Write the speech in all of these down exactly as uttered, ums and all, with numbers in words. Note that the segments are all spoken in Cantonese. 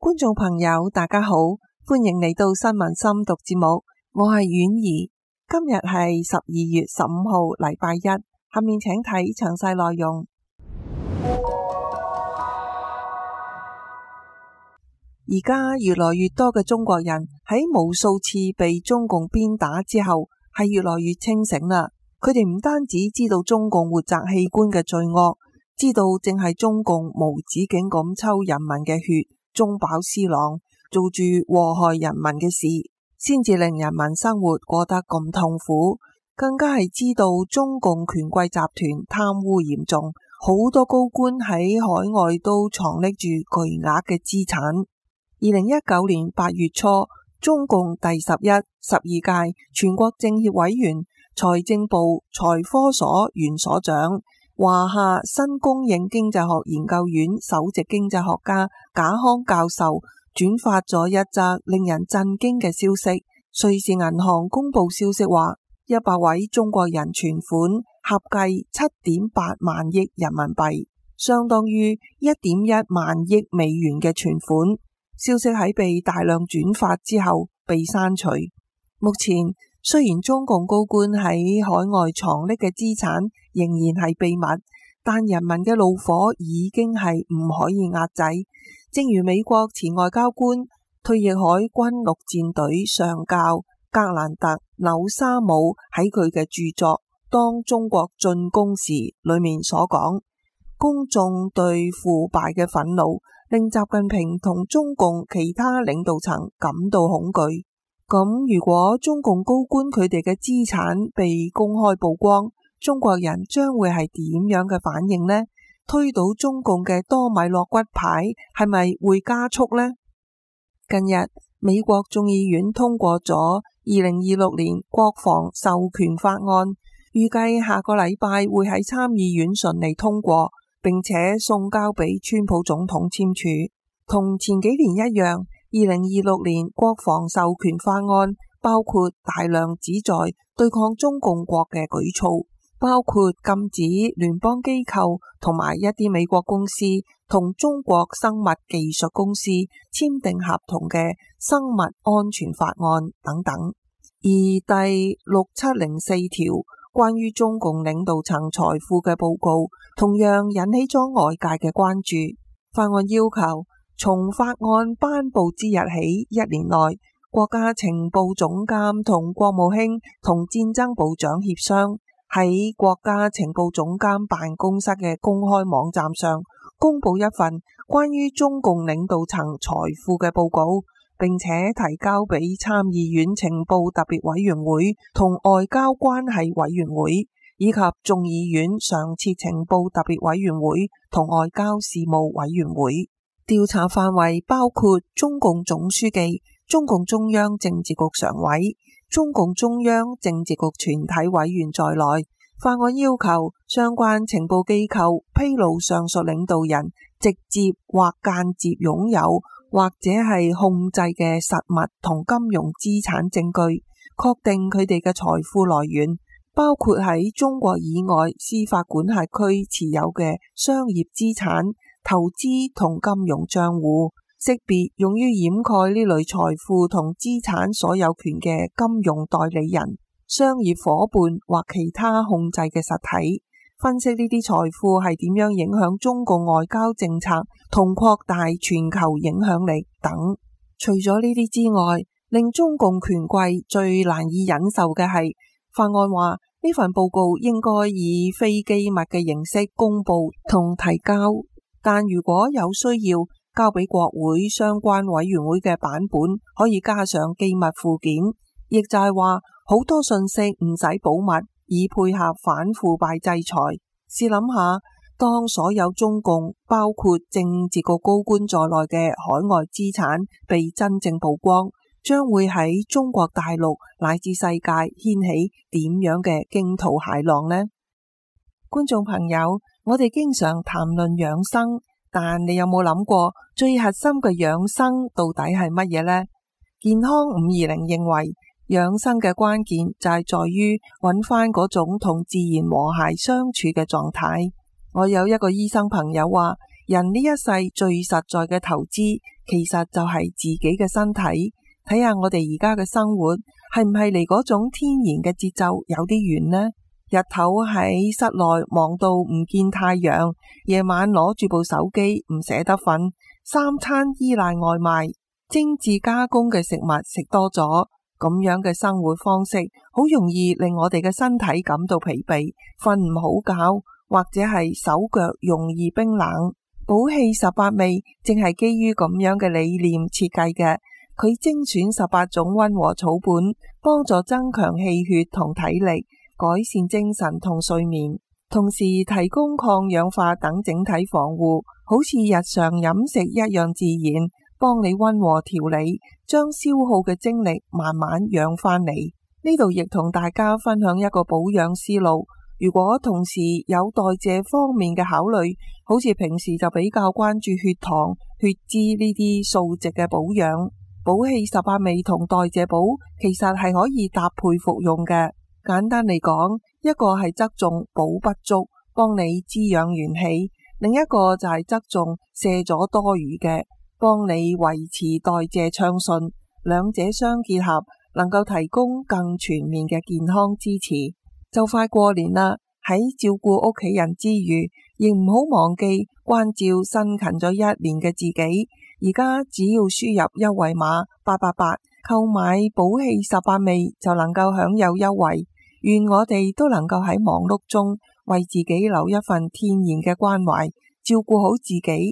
觀眾朋友大家好，歡迎嚟到新聞深讀節目，我係婉兒。今日係十二月十五號禮拜一，下面請睇詳細內容。而家越來越多嘅中國人喺無數次被中共鞭打之後，係越來越清醒啦。佢哋唔單止知道中共活摘器官嘅罪惡，知道正係中共無止境咁抽人民嘅血，中飽私囊，做住禍害人民嘅事，先至令人民生活過得咁痛苦。更加係知道中共權貴集團貪污嚴重，好多高官喺海外都藏匿住巨額嘅資產。二零一九年八月初，中共第十一、十二屆全國政協委員、財政部財科所原所長、華夏新供應經濟學研究院首席經濟學家賈康教授轉發咗一則令人震驚嘅消息。瑞士銀行公布消息話，一百位中國人存款合計七點八萬億人民幣，相當於一點一萬億美元嘅存款。消息喺被大量轉發之後被刪除。目前雖然中共高官喺海外藏匿嘅資產仍然係秘密，但人民嘅怒火已經係唔可以壓制。正如美國前外交官、退役海軍陸戰隊上校格蘭特紐沙姆喺佢嘅著作《當中國進攻時》裏面所講，公眾對腐敗嘅憤怒令習近平同中共其他領導層感到恐懼。咁如果中共高官佢哋嘅資產被公開曝光，中國人將會係點樣嘅反應呢？推倒中共嘅多米諾骨牌係咪會加速呢？近日美國眾議院通過咗二零二六年國防授權法案，預計下個禮拜會喺參議院順利通過，並且送交俾川普總統簽署。同前幾年一樣，二零二六年國防授權法案包括大量旨在對抗中共國嘅舉措，包括禁止聯邦機構同埋一啲美國公司同中國生物技術公司簽訂合同嘅生物安全法案等等。而第六七零四條關於中共領導層財富嘅報告同樣引起咗外界嘅關注。法案要求從法案頒布之日起一年內，國家情報總監同國務卿同戰爭部長協商，喺國家情報總監辦公室嘅公開網站上公布一份關於中共領導層財富嘅報告，並且提交俾參議院情報特別委員會同外交關係委員會，以及眾議院常設情報特別委員會同外交事務委員會。調查範圍包括中共總書記、中共中央政治局常委、中共中央政治局全體委員在內。法案要求相關情報機構披露上述領導人直接或間接擁有或者係控制嘅實物同金融資產證據，確定佢哋嘅財富來源，包括喺中國以外司法管轄區持有嘅商業資產、投資同金融賬戶，識別用於掩蓋呢類財富同資產所有權嘅金融代理人、商業夥伴或其他控制嘅實體，分析呢啲財富係點樣影響中共外交政策同擴大全球影響力等。除咗呢啲之外，令中共權貴最難以忍受嘅係，法案話呢份報告應該以非機密嘅形式公布同提交，但如果有需要交俾國會相關委員會嘅版本可以加上機密附件，亦就係話好多信息唔使保密，以配合反腐敗制裁。試諗下，當所有中共包括政治局高官在內嘅海外資產被真正曝光，將會喺中國大陸乃至世界掀起點樣嘅驚濤駭浪呢？觀眾朋友，我哋經常談論養生，但你有冇諗過最核心嘅養生到底係乜嘢呢？健康五二零認為，養生嘅關鍵就係在於揾翻嗰種同自然和諧相處嘅狀態。我有一個醫生朋友話，人呢一世最實在嘅投資， 其實就係自己嘅身體。睇下我哋而家嘅生活係唔係離嗰種天然嘅節奏有啲遠呢？日頭喺室內忙到唔見太陽，夜晚攞住部手機唔捨得瞓，三餐依賴外賣，精緻加工嘅食物食多咗，咁樣嘅生活方式好容易令我哋嘅身體感到疲憊，瞓唔好覺，或者係手腳容易冰冷。寶氣十八味正係基於咁樣嘅理念設計嘅。佢精選十八種溫和草本，幫助增強氣血同體力，改善精神同睡眠，同時提供抗氧化等整體防護，好似日常飲食一樣自然，幫你溫和調理，將消耗嘅精力慢慢養翻嚟。呢度亦同大家分享一個保養思路。如果同時有代謝方面嘅考慮，好似平時就比較關注血糖、血脂呢啲數值嘅保養，寶氣十八味同代謝寶其實係可以搭配服用嘅。簡單嚟講，一個係側重補不足，幫你滋養元氣；另一個就係側重瀉咗多餘嘅，幫你維持代謝暢順。兩者相結合，能夠提供更全面嘅健康支持。就快過年啦，喺照顧屋企人之餘，亦唔好忘記關照辛勤咗一年嘅自己。而家只要輸入優惠碼八八八，購買寶氣十八味就能夠享有優惠。願我哋都能夠喺忙碌中為自己留一份天然嘅關懷，照顧好自己。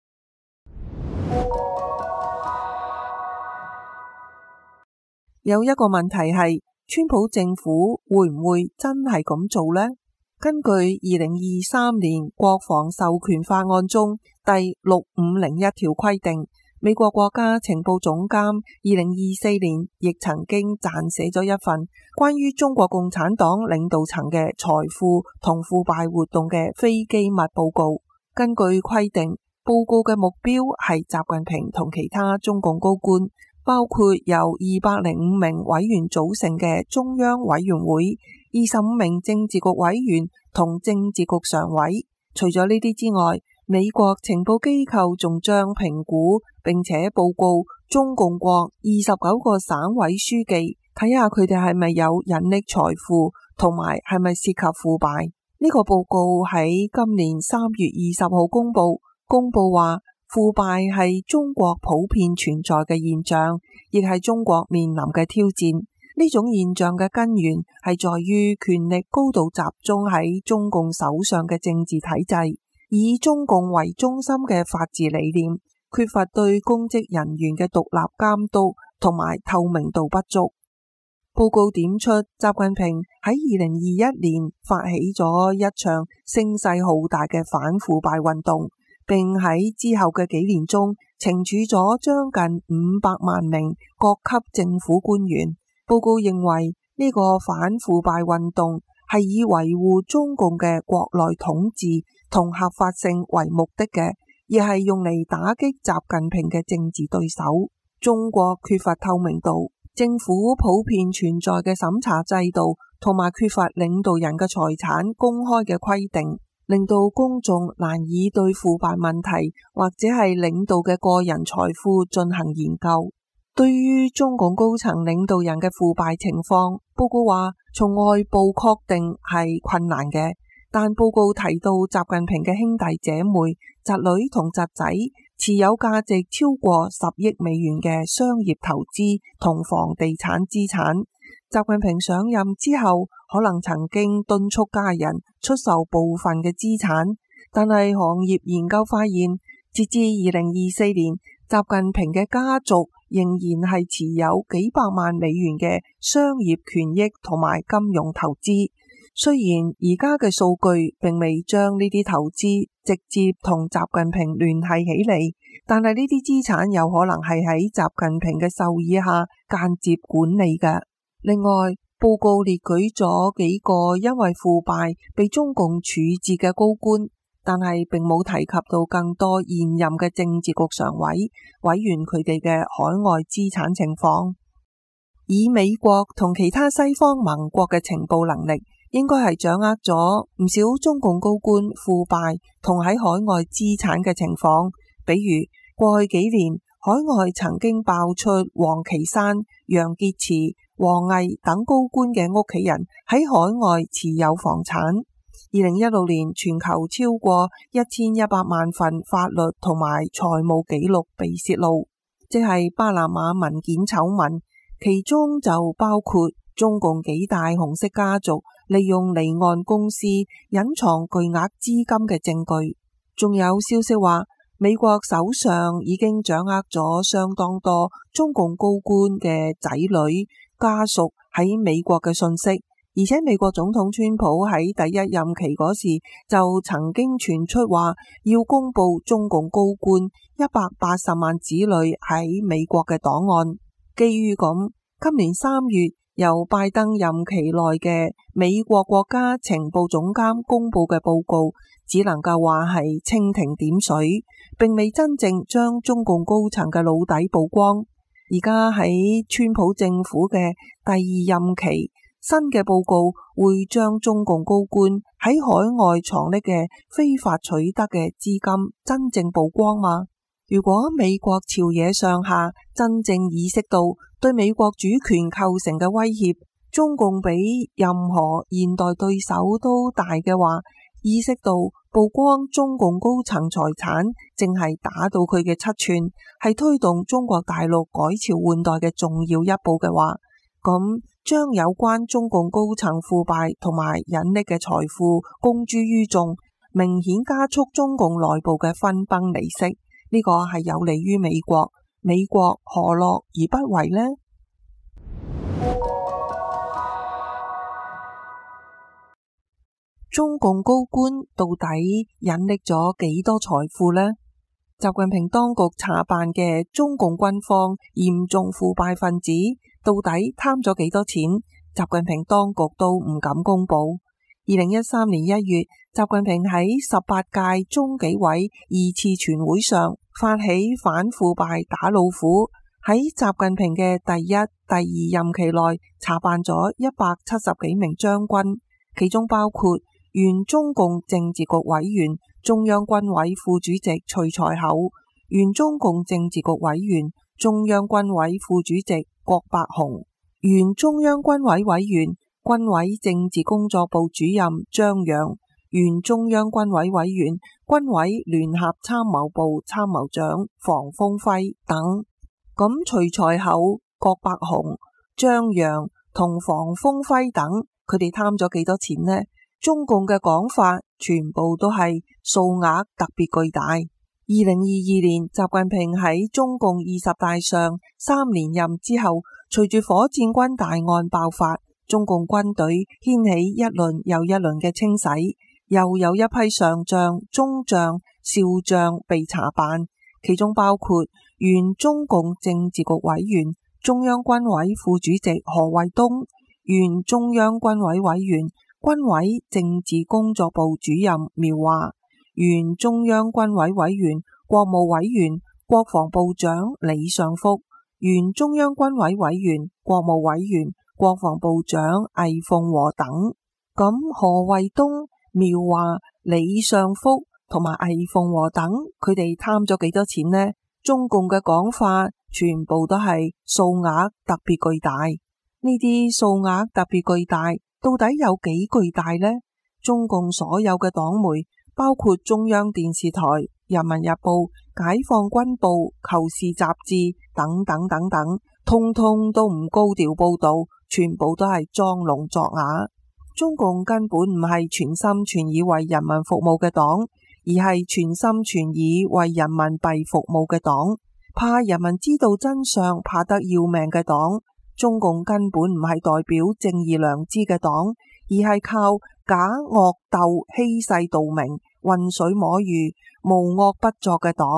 有一個問題係，川普政府會唔會真係咁做呢？根據二零二三年國防授權法案中第六五零一條規定，美國國家情報總監二零二四年亦曾經撰寫咗一份關於中國共產黨領導層嘅財富同腐敗活動嘅非機密報告。根據規定，報告嘅目標係習近平同其他中共高官，包括由二百零五名委員組成嘅中央委員會、二十五名政治局委員同政治局常委。除咗呢啲之外，美國情報機構仲將評估並且報告中共國二十九個省委書記，睇下佢哋係咪有隱匿財富，同埋係咪涉及腐敗。呢個報告喺今年三月二十號公布，公布話腐敗係中國普遍存在嘅現象，亦係中國面臨嘅挑戰。呢種現象嘅根源係在於權力高度集中喺中共手上嘅政治體制，以中共為中心嘅法治理念，缺乏對公職人員嘅獨立監督同埋透明度不足。報告點出，習近平喺二零二一年發起咗一場聲勢浩大嘅反腐敗運動，並喺之後嘅幾年中懲處咗將近五百萬名各級政府官員。報告認為呢個反腐敗運動係以維護中共嘅國內統治同合法性為目的嘅，而係用嚟打擊習近平嘅政治對手。中國缺乏透明度，政府普遍存在嘅審查制度同埋缺乏領導人嘅財產公開嘅規定，令到公眾難以對腐敗問題或者係領導嘅個人財富進行研究。對於中共高層領導人嘅腐敗情況，報告話從外部確定係困難嘅，但報告提到習近平嘅兄弟姐妹、侄女同侄仔持有價值超過十億美元嘅商業投資同房地產資產。習近平上任之後，可能曾經敦促家人出售部分嘅資產，但係行業研究發現，截至二零二四年，習近平嘅家族仍然係持有幾百萬美元嘅商業權益同埋金融投資。雖然而家嘅數據並未將呢啲投資直接同習近平聯繫起嚟，但係呢啲資產有可能係喺習近平嘅授意下間接管理嘅。另外，報告列舉咗幾個因為腐敗被中共處置嘅高官，但係並冇提及到更多現任嘅政治局常委委員佢哋嘅海外資產情況。以美國同其他西方盟國嘅情報能力，應該係掌握咗唔少中共高官腐敗同喺海外資產嘅情況。比如過去幾年， 海外曾經爆出王岐山、楊潔篪、王毅等高官嘅屋企人喺海外持有房產。二零一六年全球超過一千一百萬份法律同埋財務記錄被洩露，即係巴拿馬文件醜聞，其中就包括中共幾大紅色家族利用離岸公司隱藏巨額資金嘅證據。仲有消息話，美國手上已經掌握咗相當多中共高官嘅仔女家屬喺美國嘅信息，而且美國總統川普喺第一任期嗰時就曾經傳出話要公布中共高官一百八十萬子女喺美國嘅檔案。基於咁，今年三月由拜登任期內嘅美國國家情報總監公布嘅報告，只能夠話係蜻蜓點水，並未真正將中共高層嘅老底曝光。而家喺川普政府嘅第二任期，新嘅報告會將中共高官喺海外藏匿嘅非法取得嘅資金真正曝光嗎？如果美國朝野上下真正意識到對美國主權構成嘅威脅，中共比任何現代對手都大嘅話，意識到曝光中共高層財產正係打到佢嘅七寸，係推動中國大陸改朝換代嘅重要一步嘅話，咁將有關中共高層腐敗同埋隱匿嘅財富公諸於眾，明顯加速中共內部嘅分崩離析。呢個係有利於美國，美國何樂而不為呢？中共高官到底隱匿咗幾多財富呢？習近平當局查辦嘅中共軍方嚴重腐敗分子到底貪咗幾多錢？習近平當局都唔敢公布。二零一三年一月，習近平喺十八屆中紀委二次全會上發起反腐敗打老虎，喺習近平嘅第一、第二任期內查辦咗一百七十幾名將軍，其中包括原中共政治局委員、中央軍委副主席徐才厚，原中共政治局委員、中央軍委副主席郭伯雄，原中央軍委委員、軍委政治工作部主任張陽，原中央軍委委員、軍委聯合參謀部參謀長房峰輝等。咁徐才厚、郭伯雄、張陽同房峰輝等，佢哋貪咗幾多錢呢？中共嘅講法全部都係數額特別巨大。二零二二年，習近平喺中共二十大上三連任之後，隨住火箭軍大案爆發，中共軍隊掀起一輪又一輪嘅清洗，又有一批上將、中將、少將被查辦，其中包括原中共政治局委員、中央軍委副主席何衛東，原中央軍委委員、軍委政治工作部主任苗華，原中央軍委委員、國務委員、國防部長李尚福，原中央軍委委員、國務委員、國防部長魏鳳和等。咁何衛東、苗華、李尚福同埋魏鳳和等，佢哋貪咗幾多錢呢？中共嘅講法全部都係數額特別巨大。呢啲數額特別巨大，到底有幾巨大呢？中共所有嘅黨媒，包括中央電視台、人民日報、解放軍報、求是雜誌等等等等，通通都唔高調報道，全部都係裝聾作啞。中共根本唔係全心全意為人民服務嘅黨，而係全心全意為人民幣服務嘅黨，怕人民知道真相，怕得要命嘅黨。中共根本唔係代表正義良知嘅黨，而係靠假惡鬥、欺世盜名、渾水摸魚、無惡不作嘅黨。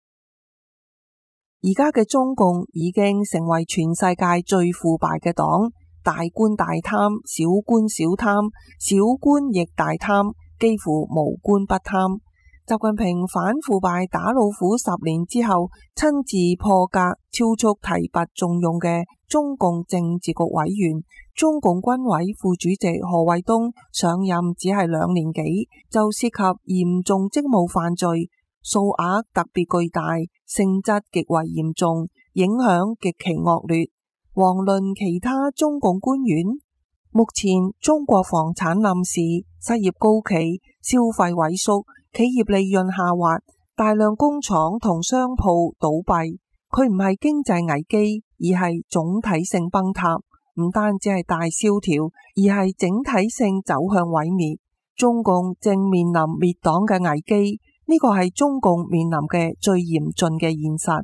而家嘅中共已經成為全世界最腐敗嘅黨，大官大貪，小官小貪，小官亦大貪，幾乎無官不貪。習近平反腐敗打老虎十年之後，親自破格超速提拔重用嘅中共政治局委員、中共軍委副主席何衛東上任只係兩年幾，就涉及嚴重職務犯罪， 數額特別巨大，性質極為嚴重，影響極其惡劣。遑論其他中共官員。目前中國房產冧市，失業高企，消費萎縮，企業利潤下滑，大量工廠同商鋪倒閉。佢唔係經濟危機，而係總體性崩塌。唔單止係大蕭條，而係整體性走向毀滅。中共正面臨滅黨嘅危機，呢個係中共面臨嘅最嚴峻嘅現實。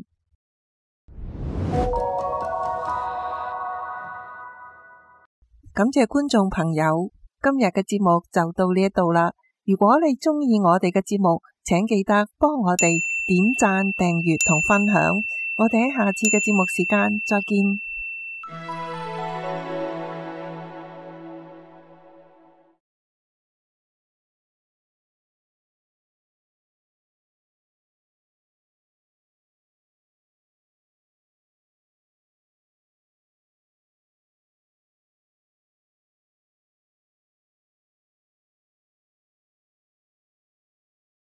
感謝觀眾朋友，今日嘅節目就到呢一度啦。如果你鍾意我哋嘅節目，請記得幫我哋點讚、訂閱同分享。我哋喺下次嘅節目時間再見。